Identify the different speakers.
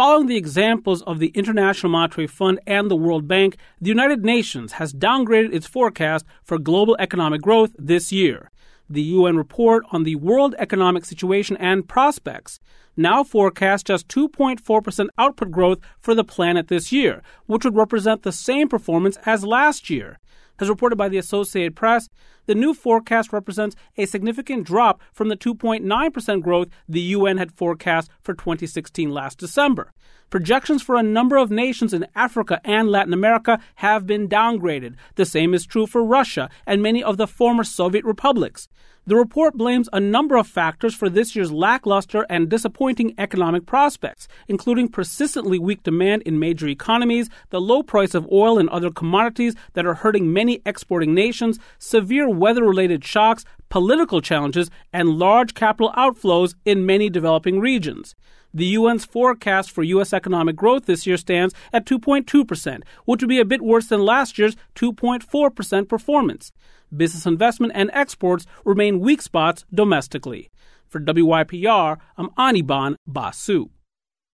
Speaker 1: Following the examples of the International Monetary Fund and the World Bank, the United Nations has downgraded its forecast for global economic growth this year. The UN report on the world economic situation and prospects now forecasts just 2.4% output growth for the planet this year, which would represent the same performance as last year. As reported by the Associated Press, the new forecast represents a significant drop from the 2.9% growth the UN had forecast for 2016 last December. Projections for a number of nations in Africa and Latin America have been downgraded. The same is true for Russia and many of the former Soviet republics. The report blames a number of factors for this year's lackluster and disappointing economic prospects, including persistently weak demand in major economies, the low price of oil and other commodities that are hurting many exporting nations, severe weather-related shocks, political challenges, and large capital outflows in many developing regions. The UN's forecast for U.S. economic growth this year stands at 2.2%, which would be a bit worse than last year's 2.4% performance. Business investment and exports remain weak spots domestically. For WYPR, I'm Anirban Basu.